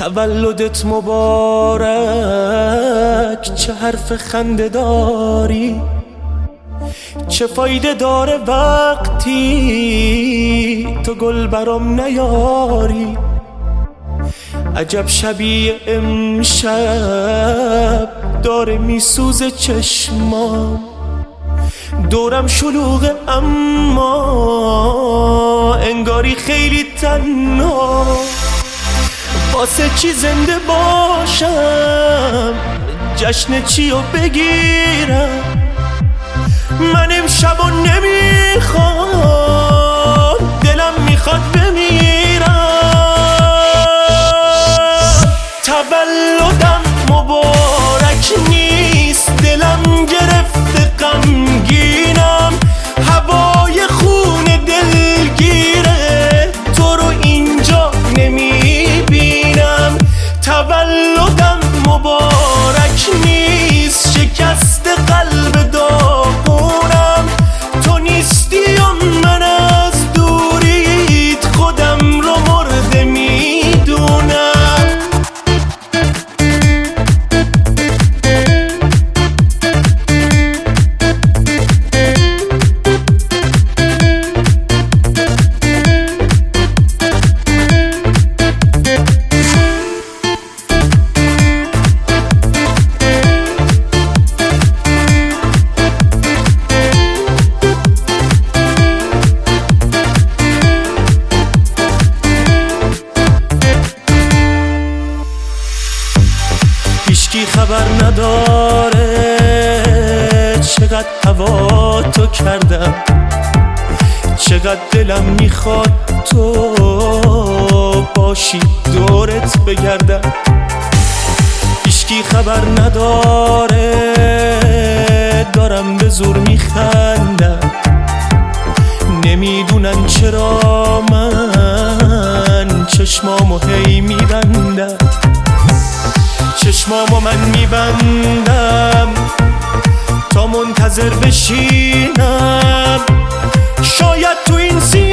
تولدت مبارک، چه حرف خنده داری، چه فایده داره وقتی تو گل برام نیاری. عجب شبیه امشب داره میسوزه چشمام، دورم شلوغه اما انگاری خیلی تنها. واسه چی زنده باشم، جشن چی رو بگیرم، من امشب رو نمیخوام، دلم میخواد بمیرم. تولدم مبارک نیست، دلم گرفته غمگینم، هوای خون دلگیره تو رو اینجا نمیبینم. تولدم مبارک نیست، شکست قلب داغونم، تو نیستی و من از دوریت خودم رو مرده میدونم. هیچکی خبر نداره چقدر هوا تو کردم، چقدر دلم میخواد تو باشی دورت بگردم. هیچکی خبر نداره دارم به زور میخندم، نمیدونن چرا من چشمامو هی میبندم، چشمامو من میبندم تا منتظر بشینم، شاید تو این